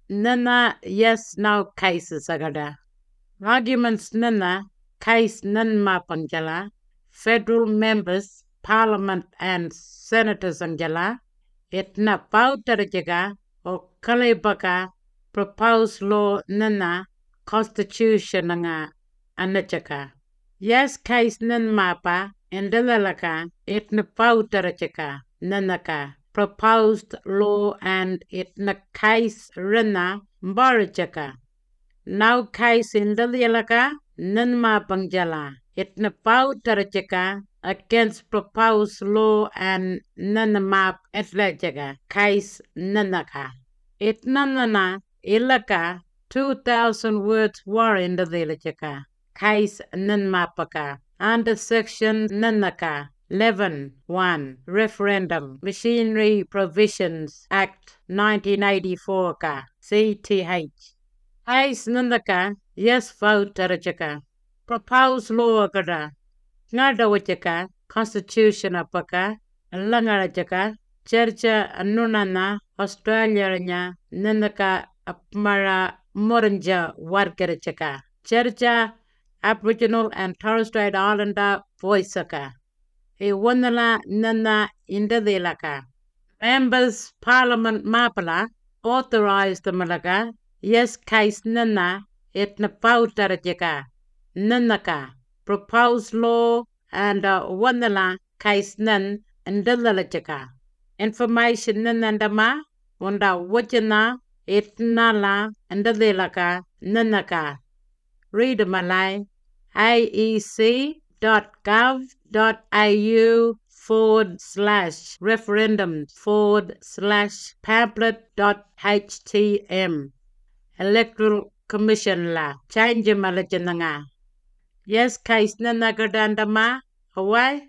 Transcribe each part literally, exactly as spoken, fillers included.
nana yes now cases agada. Arguments nana case nan ma pangjala. Federal members, parliament and senators anjala. Itna pautarjaga o kalibaka proposed law nana constitution nga anachaka. Yes case nan mapa endalalaka itna pautarjaga nanaka proposed law and itna case rena mbarajaka. Now case indalilaka nan mapangjala itna pautarjaga against proposed law and nana map etlajaga case nanaka. It nanana ilaka two thousand words war in the villageka case nanmapaka under section nanaka eleven one referendum machinery provisions act nineteen eighty-four ka C T H case nanaka yes vote tarajaka proposed law kada ngadawachaka constitution apaka langarajaka Churcha Nunana Australia nya nanaka apmara moranja warkarachaka Churcha Aboriginal and Torres Strait Islander voiceaka e wanala nana indadelaka members parliament mapala authorized the malaga yes case nana etna pautarajaka nanaka proposed law and uh, wanala case nan indalalachaka information nanandama wanda wajana itnala andadelaka nanaka read malay iec.gov.au forward slash referendum forward slash pamphlet dot htm electoral commission la change malajananga yes case nanagadandama Hawaii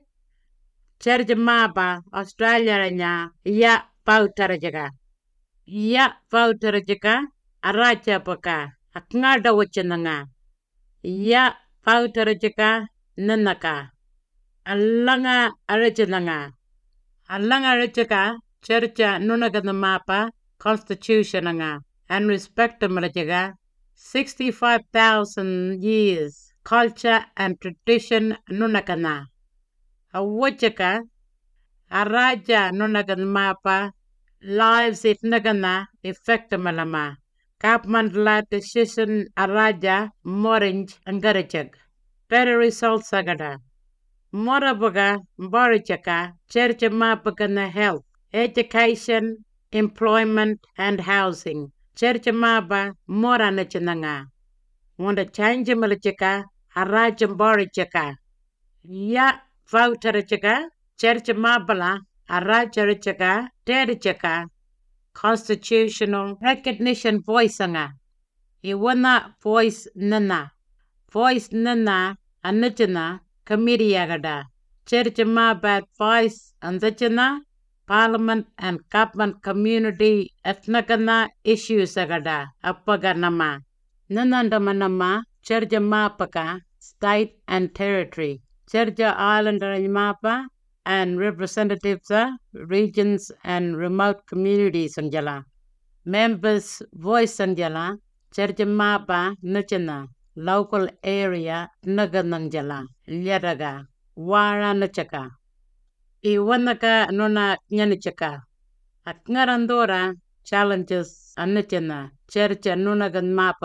Cherjamaba, Australia nya ya pautarajaga. Ya pautarajaga araja paka akngada wachananga. Ya pautarajaga nanaka. Alanga arajananga. Alanga arajaga cherja nunaganamapa constitution nga and respect marajaga sixty-five thousand years culture and tradition nunakana. Awachaka Araja Nunagan Mapa lives it Nagana effect malama Kapmandla decision Araja Morange and Garachak. Better results Sagada Morabaga Borichaka Church Mapakana health, education, employment and housing. Church Maba Moranachananga. Wanda change Malachaka Araja Borichaka. Ya Voutarachaka, Church Mabala, Aracharichaka, Terichaka, Constitutional Recognition Voicanga. Iwana Voice Nana, Voice Nana, Anachana, Committee Agada, Church Mabat Voice Andachana, Parliament and Government Community Ethnagana Issues Agada, Apaganama, Nanandamanama, Church Mapaka, State and Territory. Churcha Islander Mapa and representatives of regions and remote communities Anjala. Members voice Anjala, Churcha Mapa Nachana, local area Nagananjala, Lyadaga, Wara Nachaka. Iwanaka Nona Nyanichaka. Akngarandora challenges Anachana, Churcha Nunagan Mapa.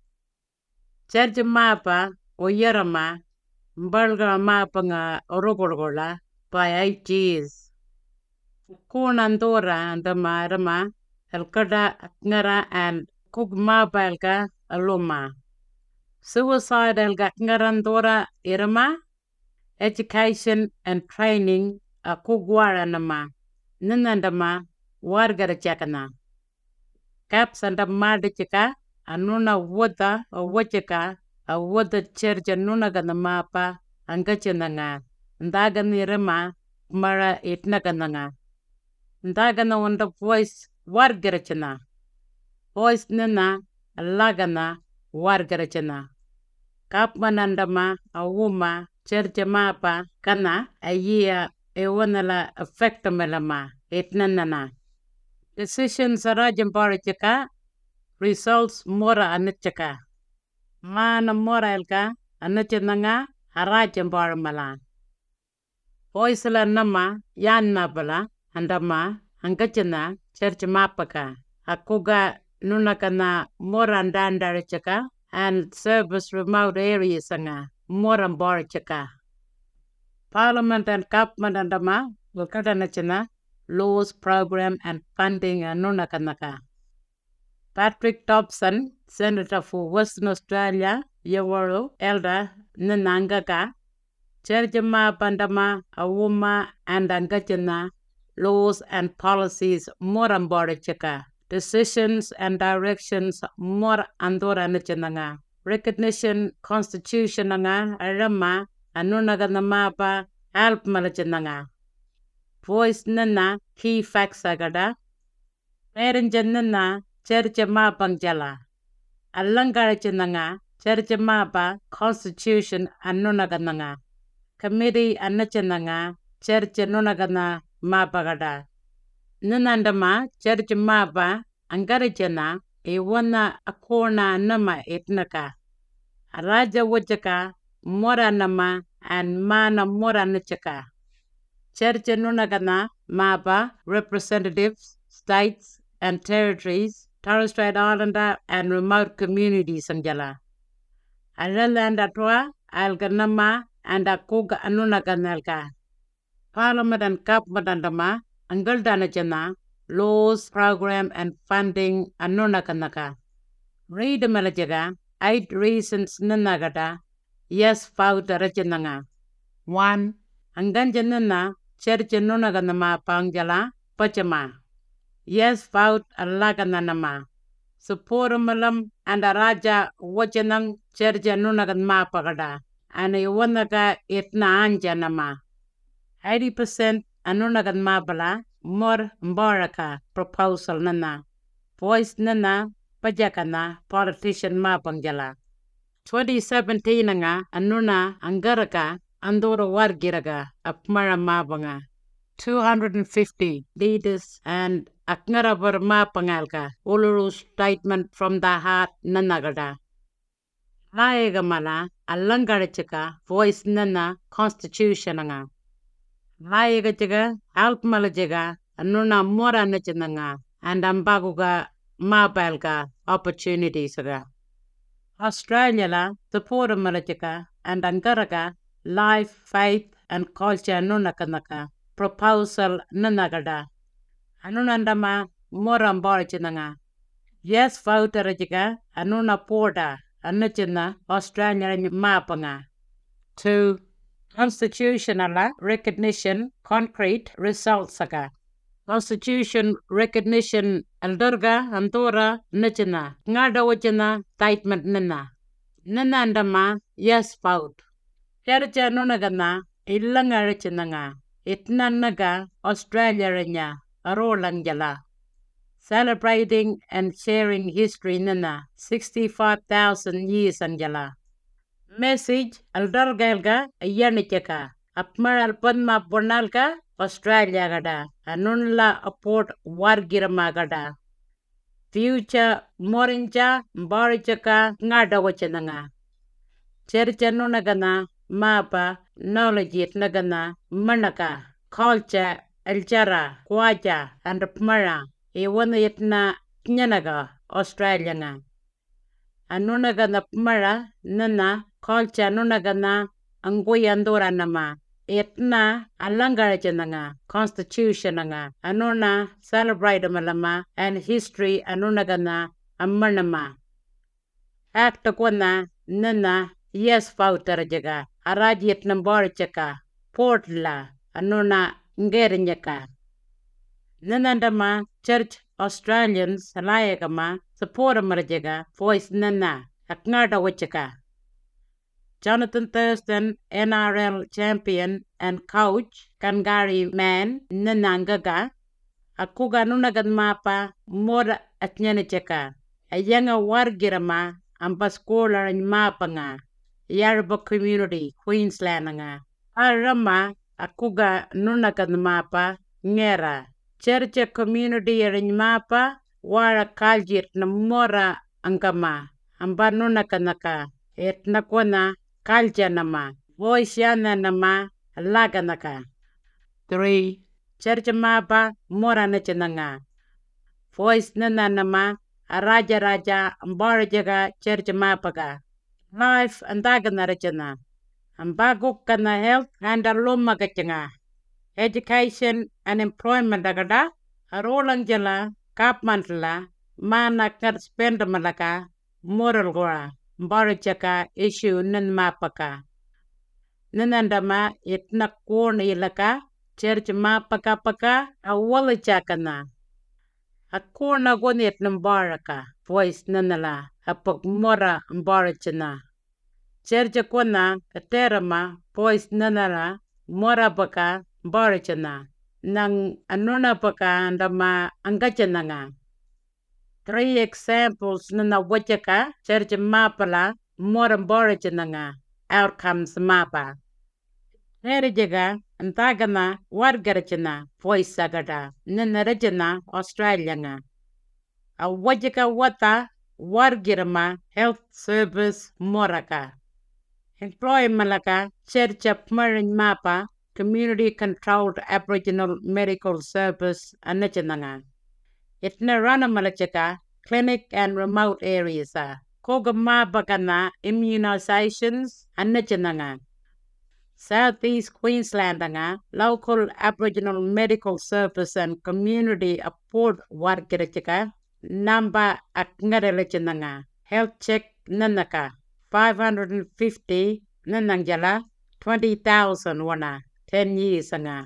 Churcha Mapa, Oyerama, Mbalga mapanga orogorgola by eight years. Kunandora and the Marama, Elkada Ngara and Kugma Balga Aluma. Suicide Elgatngarandora Irama, education and training a Kugwaranama, Ninandama, Wargarachakana. Caps and a Madichika, Anuna Wada or Wachaka. A water church and nunagan mapa, and gachananga, Ndaganirama, Mara itnagananga. Ndagana on the voice, Wargarachana. Voice nana, Lagana, Wargarachana. Kapmanandama, a wuma, church mapa, kana, a year, a wanala, effect melama, itnanana. Decisions are Rajambarichaka, results mora anachaka. Mana mora elka anachananga harajambar mala. Voisala nama yanna bala andama angachana church mapaka. Akuga nunakana morandanda chaka and service remote areas anga morambar chaka. Parliament and government andama wilkadanachana laws, program and funding nunakanaka. Patrick Dobson, Senator for Western Australia, Yawaro, Elder Nanangaka, Cherjama Bandama, Awuma and Angachana, laws and policies Moramborichaka, decisions and directions Mor Andora Nachananga, recognition, constitution anga, Arama, Anunaganamapa, Alp Malachananga. Voice nana, key facts agada, Merenjanana, Cherjama Bangjala, Alangarachananga, Cherjamaba, constitution Anunagananga. Committee Anachananga, Church Nunagana Mabagada. Nunandama, Church Maba, Angarajana, Ewana Akona Nama Etnaka. Raja Wajaka, Mora Nama, and Mana Mora Nachaka. Church Nunagana, Maba, representatives, states and territories, Torres Strait Islander and remote communities Anjala. Alaland Atwa, Alganama, and a kuga anunaganelka. Parliament and government andama, Angaldanajana, laws, program and funding anunakanaka. Read the Malajaga, eight reasons nanagada, yes, vote rajananga. One, Anganjanana, church anunaganama pangjala, pachama. Yes, vote alagananama. Supporamalam and a raja wajanang church anunaganma pagada. And Iwanaga itna anjanama. eighty percent anunagan mabala, more mbaraka proposal nana. Voice nana, pajakana, politician mabangjala. twenty seventeen nga anuna angaraka, andora wargiraga, apmara mabanga. two hundred fifty leaders and aknarabar mapangalka, uluru statement from the heart nanagada. Laegamala, Alangarachaka, voice nana, constitution anga. Laegajaga, Alpmalajaga, Anuna Mora Nachananga, and Ambaguga, Mabalga, opportunities aga. Australia la, support Malajaka, and Angaraga, life, faith, and culture nunakanaka, proposal nanagada. Anunandama, Moramborichinanga. Yes, vote Rajaga, Anuna Porta. Anachana, Australia Mapanga. Two, constitutional recognition, concrete results. Constitution recognition, Aldurga, Andorra, Nachana, Ngadawachana, Statement Nana. Nanandama, yes, vote. Kerja Nunagana, Ilangarichananga, Itnanaga, Australia Renya, Arolangjala. Celebrating and sharing history nana, sixty-five thousand years anjala. Message, Aldargalga, Yanichaka, Apmaral Padma Bonalka, Australia gada, Anunla Aport Wargirama gada. Future Morinja, Barichaka, Ngadawachananga. Cherchanunagana, Mapa, knowledge nagana, Manaka, culture, Eljara, Kwaja, and Pmara. Iwana yetna Nyanaga, Australia nga. Anunaga na pmara, nana, culture anunaga na, anguyandora nama. Yetna, alangarajana nga, constitution nga. Anuna, celebrate malama, and history anunaga na, amanama. Acta kwana, nana, yes fautarajaga. Araji yetnamborichaka, portla, anuna, ngerinyaka. Nanandama, Church Australians, Salayagama, support Marjaga, voice Nana, Aknada Wichaka. Jonathan Thurston, N R L champion and coach, Kangari man, Nanangaga, Akuga Nunagan Mapa, Mora Atnyanichaka, a younger Wargirama, Ambascola and Mapanga, Yarba community, Queensland. Arama, Akuga Nunagan Mapa, Ngera. Church community in mapa, wara kaljit na mora angkama amba nunakanaka et nakwana kalja nama voice yana nama laganaka. Three. Church mapa mora na chenanga. Voice nana nama raja raja ambarajaga church mapaga. Life andagana rachana. Ambagukana health and alumagachanga. Education and employment agada. Arolangjala kapmantla mana kar spend malaka moral gora. Mbarajaka issue nan mapaka. Nanandama itna korn ilaka. Church mapaka paka awala chakana. A corna gonit nambaraka, voice nanala, a pok mora mbarachana. Church kona, a terama, voice nanala, mora baka, mbarachana. Nang anuna baka andama angachananga. Three examples nana wachaka, church mapala, mora mbarachananga, outcomes mapa. Nerijaga, Antagana, Wargarachana, voice sagada, Nanarajana, Australianga. A Wajaka Wata, Wargirama, health service, Moraka. Employ Malaka, Church of Marin Mapa, community controlled Aboriginal medical service, Anachananga. Itna Rana Malachaka, clinic and remote areas, Kogama Bagana, immunizations, Anachananga. Southeast Queensland nga local Aboriginal medical service and community support wargirachika namba akngarelachana nga health check nanaka five hundred fifty nanangjala twenty thousand wana ten years nga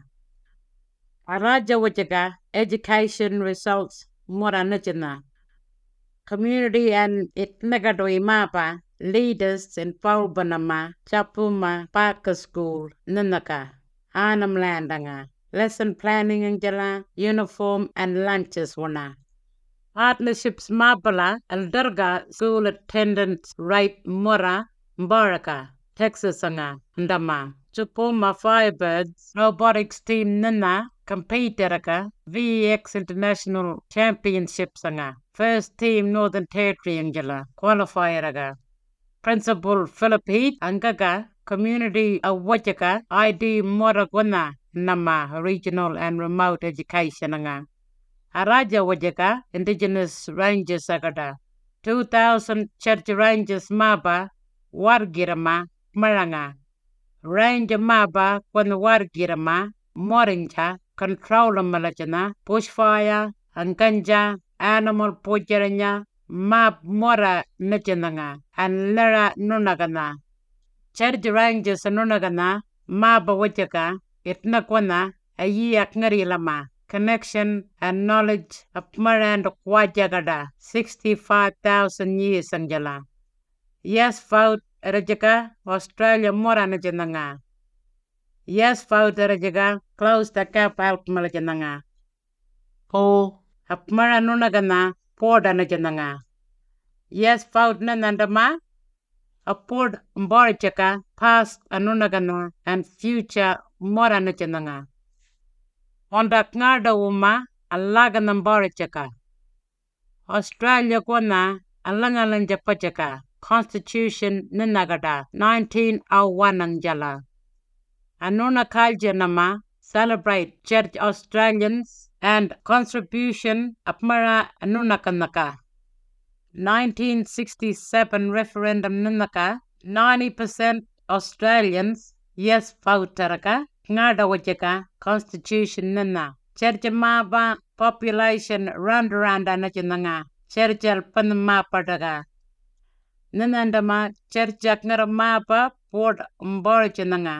araja wajaga education results moranachana community and itnagadoi mapa leaders in Paubanama, Chapuma, Parker School, Nanaka, Anam Landanga, lesson planning and jala, uniform and lunches wana. Partnerships Mapala, Alderga, school attendance right Mora, Mbaraka, Texas anga, Ndama, Chupuma Firebirds, robotics team Nana, competeraka, V E X International Championships anga, first team Northern Territory angela, qualifier Principal Philippine Angaga, Community Awajaka, I D Moragwana, Nama, Regional and Remote Education anga. Araja Wajaka, Indigenous Rangers Agada, two thousand Church Rangers Maba, Wargirama, Maranga. Ranger Maba, Kwan Wargirama, Morinja, Control Malajana, Bushfire, Anganja, Animal Pojaranya, Map Mora Najananga, and Lara Nunagana. Church Rangers Nunagana, Maba Wajaka, Itnakwana, a ye Aknari Lama, connection and knowledge of Marand Kwajagada, sixty-five thousand years Angela. Yes, vote Rajaka, Australia Moranajananga. Yes, vote Rajaga, close the cap out Malajananga. Oh, Apmara Nunagana. Podanajananga. Yes, found Nanandama. A port Mborchaka, past Anunagana, and future Moranajananga. On the Knarda Uma, Alaganam Borchaka. Australia Kwana, Alangalanja Pachaka, Constitution Ninagada, nineteen oh one Anjala. Anuna Kaljanama, celebrate Church Australians and contribution Apmara Anunakanaka. nineteen sixty-seven referendum Nunaka, ninety percent Australians, yes Fautaraka, Ngada Constitution Nana. Church Maba population round around Anachananga, Churchal Panama Padaga. Nanandama, Church Aknara Mapa, Port Mborchananga.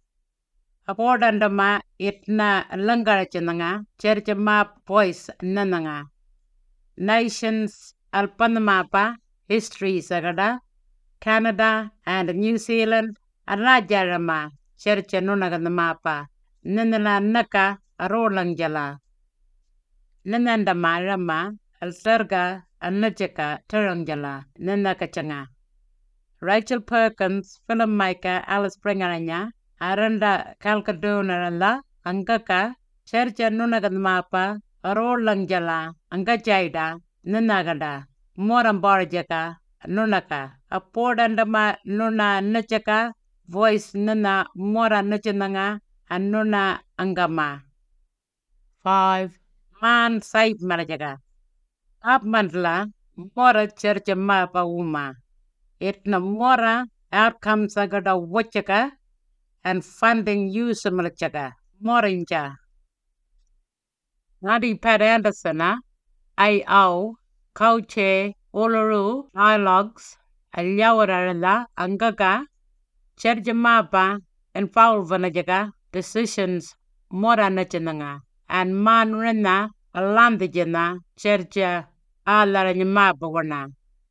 Apodandama itna langarachananga, church map voice nananga. Nations alpanamapa, history sagada, Canada and New Zealand, arajarama, church nunaganamapa, nanala naka, arolangjala. Nanandama rama, alserga, anachaka, turangjala, nanakachanga. Rachel Perkins, filmmaker Alice Pringaranya, Aranda Kalkadonarala, Angaka, Church Nunagadmapa, Arolangjala, Angajaida, Nanagada, Moramborjaka, Nunaka, a Pordandama Nuna Nuchaka, voice Nuna Mora Nuchananga, and Nuna Angama. five. Man Saib Marajaga. Abmandla, Mora Church Mapa Uma. Itna Mora outcomes agada Wachaka and funding use Malachaka. Morinja. Nadi Pat Andersona, I O, Kauche, Uluru, Dialogues, Alyawarala, Angaga, Cherjamapa, and Paulvanajaga, decisions, Moranachananga, and Manrena, Alandijana, Cherja, Alaranyamabawana.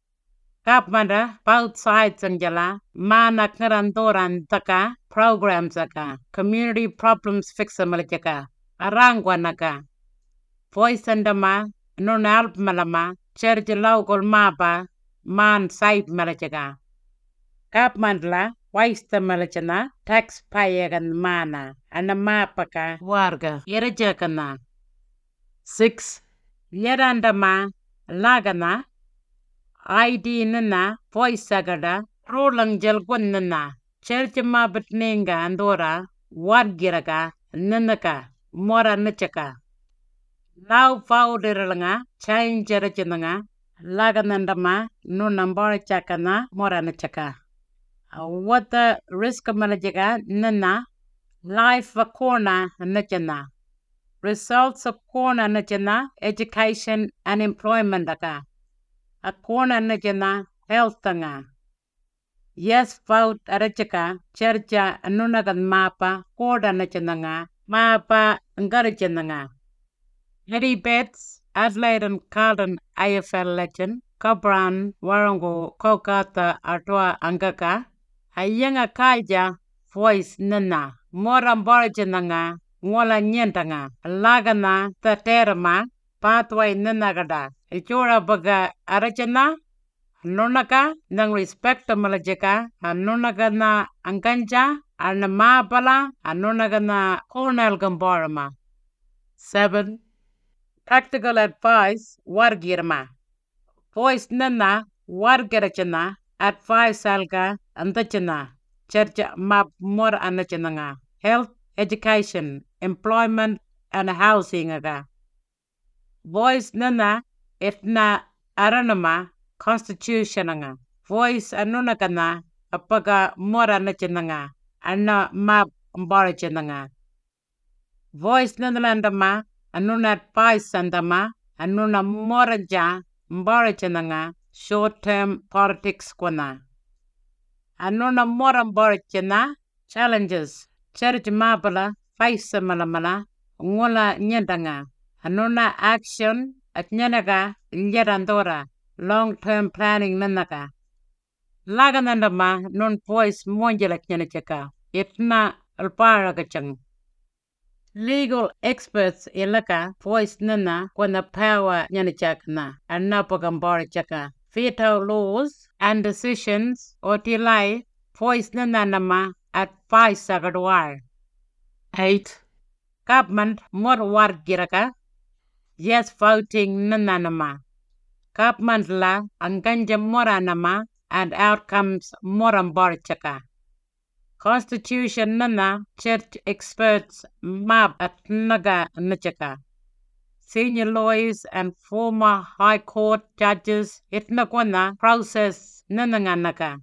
Kapmanda, both sides Anjala, Mana Karandoran Taka, programs aka, community problems fixamalaka, Arangwanaka. Voice andama, non alp malama, church local mapa, man side malachaga. Kapmandla, waste malachana, taxpayer and mana, and a mapaka, warga, yerajakana. Six, yerandama, lagana, I D nana, voice sagada, rolang jalgunana, church mabat ninga andora, wargiraga, nanaka, mora nachaka. Now faudiranga, change jarachinanga, laganandama, no number chakana, moranachaka. What the risk of malajaga, nana, life a corner nachana. Results of corner nachana, education and employment aka. A corner nachana, health tanga. Yes, vote arachaka, chercha, anunagan mapa, corda nachananga, mapa, ngarachananga. Eddie Betts, Adelaide and Carlton A F L legend, Cobran, Warango, Kokata, Artoa, Angaka, Ayanga Kaja, voice Nana, Moram Borjananga, Wala Nyentanga, Lagana, Taterama, Pathway Nanagada, Ichora Baga Arachana, Nunaka, Nang Respect Malajaka, Anunagana Anganja, Anamabala, Anunagana Cornel Gamborama. Seven. Practical advice, Wargirma. Voice Nana, Wargarachana, advice Alga, Andachana, Church Map More Anachananga, health, education, employment, and housing aga. Voice Nana, Etna Aranama, Constitutionanga. Voice Anunakana, Apaga More Anachananga, Anna Map Mborachananga. Voice Nandalandama, Anuna Paisandama, Anuna Moraja, Mborachananga, short term politics kwana. Anuna Moram Borachana, challenges, Church Mabala, Faisa Malamala, Ngola Nyandanga, Anuna action, at Nyanaga, Yerandora, long term planning Nanaka. Laganandama, non voice Monjala Nyanachaka, Itna Alparagachang. Legal experts ilaka voice nana kwana power nyanichakna anapagambara chaka. Veto laws and decisions or delay voice nana nama advice agadwar. Eight. Government more war giraka. Yes voting nana nama. Government la anganja mora nama and outcomes morambara chaka. Constitution nana, church experts map at naga nachaka. Senior lawyers and former high court judges itnakwana process nananganaka.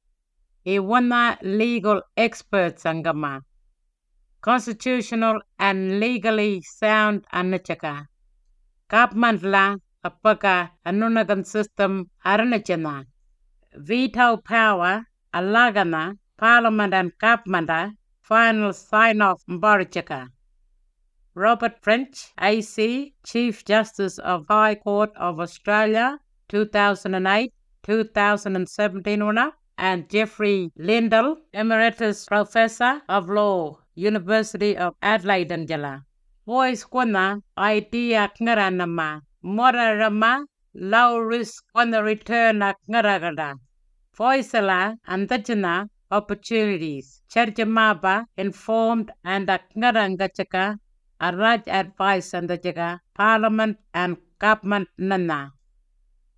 Iwana legal experts angama. Constitutional and legally sound anachaka. Government la apaka anunagan system aranachana. Veto power alagana. Parliament and Government final sign-off Mbarichaka. Robert French, A C, Chief Justice of High Court of Australia, two thousand eight to two thousand seventeen, and Jeffrey Lindell, Emeritus Professor of Law, University of Adelaide and Jala. Voice Kwana, idea Knaranama, Morarama, low risk on the return of Knaragada. Voice La, Antachana, opportunities. Charjamaba informed and Aknarangachaka, a right advice and the Jaga, Parliament and Government Nana.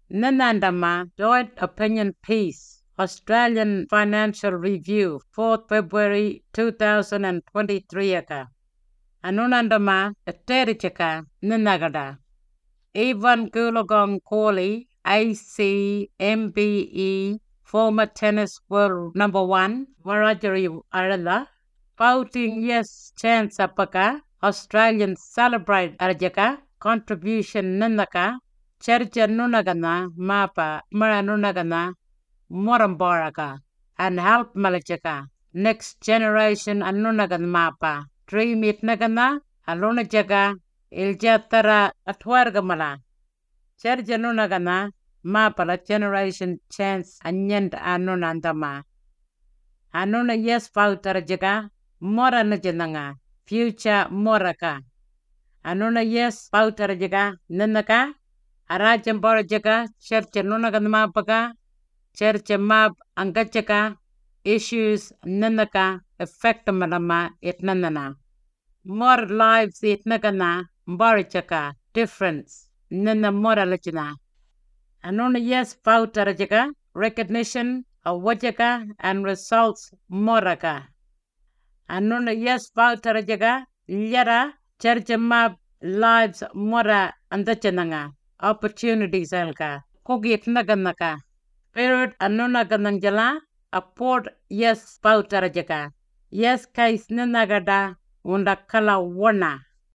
Nanandama Joint Opinion Piece, Australian Financial Review, fourth February two thousand twenty-three aka. Anunandama Terichaka Ninagada. Evan Gulagong Corley, A C M B E, former tennis world number one, Warajari Arala, voting yes chance apaka, Australian celebrate Arjaka, contribution Ninaka, Cherja Nunagana, Mapa, Mara Nunagana, Moramboraka, and help Malachaka, next generation Anunagan Mapa, Dream it Nagana, Alunajaga, Iljatara Atwargamala. Cherja Nunagana, Mapa, generation chance, Anyand Anunandama. Anuna yes Pautarajaga, Mora Najananga, future Moraka. Anuna yes Pautarajaga, Nanaka, Arajam Borajaga, Cherja Nunagan Mapaga, Cherja Map Angachaka, issues Nanaka, effect Malama it Nanana. More lives it Nagana, Borachaka, difference, Nana Moralachina. Anuna yes Pautarajaga, recognition of Wajaka and results Moraka. Anuna yes Pautarajaga, Yara, Cherjamab lives Mora Andachananga, opportunities Elka, Kogit Naganaka, Spirit Anuna Gananjala, a port yes Pautarajaka, yes Kais Nanagada, Undakala Wana.